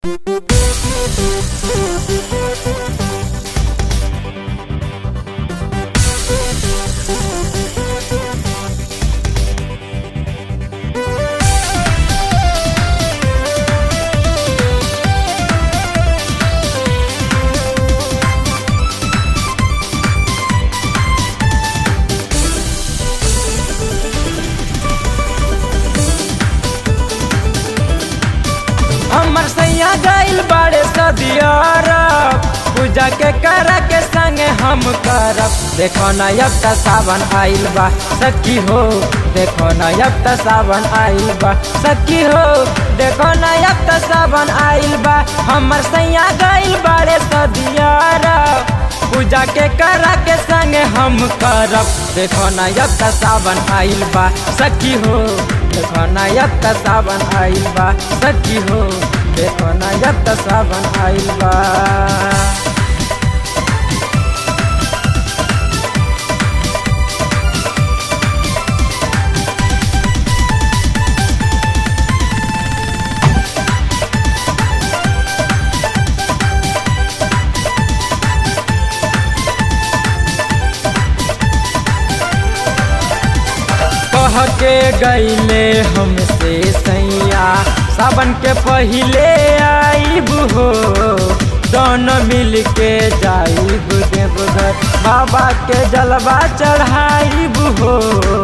हमर सैया गइल बाड़े सदियारा पूजा के करा के संगे हम करब। देखो न अब त सावन आइल बा सखी हो, देखो न अब त सावन आइल बा सखी हो, देखो न अब त सावन आइल बा। हमर सैया गइल बाड़े सदियारा पूजा के करा के संगे हम करब। देखो न अब त सावन आइल बा सखी हो, देखो न अब त सावन आइल बा सखी हो, देखो न अब त सावन आइल बा। कह के गईले हमसे सैया सावन के पहिले आइब हो, दोनों मिल के जाइब देवघर बाबा के जलवा चढ़ाइब हो।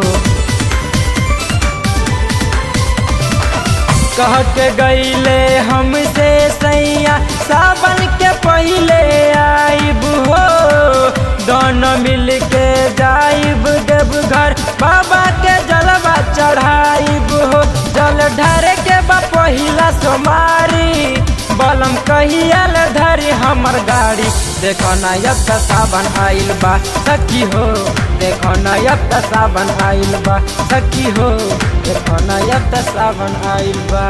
कह के गईले हमसे सैया सावन के पहिले आइब हो, दोनों मिल के जाइब देवघर बाबा के जलवा चढ़ाइब हो। जल ढार के बा पहिला सोमारी बलम कहियल धरी हमर गाड़ी। देखो न अब त सावन आइल बा सखी हो, देखो न अब त सावन आइल बा सखी हो, देखो न अब त सावन आइल बा।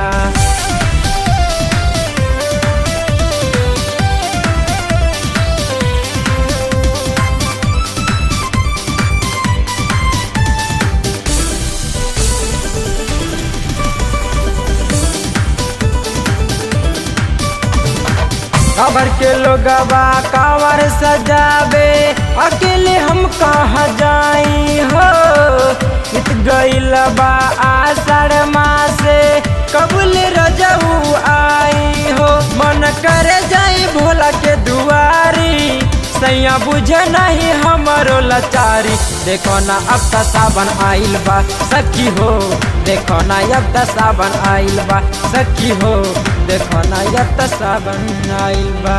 खबर के लोगवा कावर सजावे अकेले हम कहाँ जाई हो। इत गइल बा आषाढ़ मासे कबूल रजऊ आई हो। मन करे जाई भोला के दुआरी सैया बुझे नहीं हमरो लाचारी। देखो न अब त सावन आइल बा सखी हो, देखो न अब त सावन आइल बा सखी हो, देखो न अब त सावन आइल बा।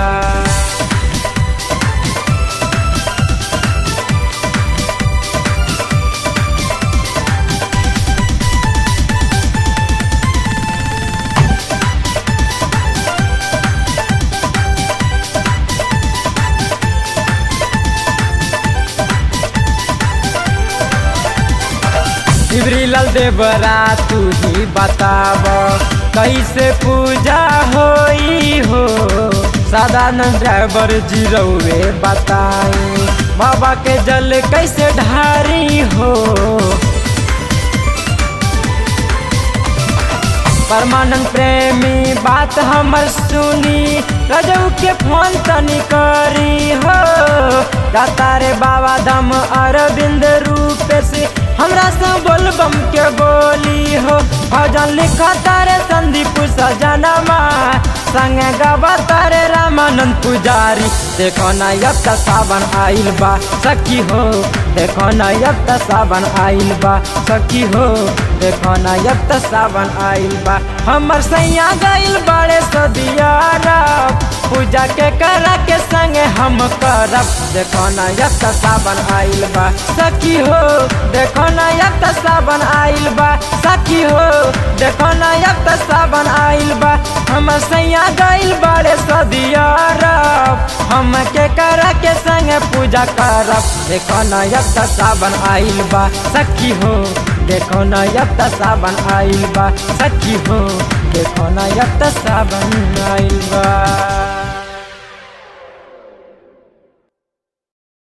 शिवरीलाल देवरा तू ही बताब कैसे पूजा होई हो। सदानंद ड्राइवर जी रउए बताई बाबा के जल कैसे ढारी हो। परमानंद प्रेमी बात हमर सुनी रजऊ के फोन तनी करी हो। गाता रे बाबा धाम अरविंद रूप से हमरा से बोलबम के बोली हो। भजन लिखा तारे संदीप सजनमा संगे गावा तारे रामानंद पुजारी। देखो न अब त सावन आइल बा सखी हो, देखो न अब त सावन आइल बा सखी हो, देखो न अब त सावन आइल बा। हमर सैया गइल बाड़े सदियारा पूजा के करा के संगे हम करब। देखो न अब त सावन आइल बा सखी हो, देखो न अब त सावन आइल बा सखी हो, देखो न अब त सावन आइल बा। हमर सैया गइल बाड़े सदियारा हम के करा के संगे पूजा करब। देखो न अब त सावन आइल बा सखी हो, देखो न अब त सावन आइल बा सखी हो, देखो न अब त सावन आइल बा।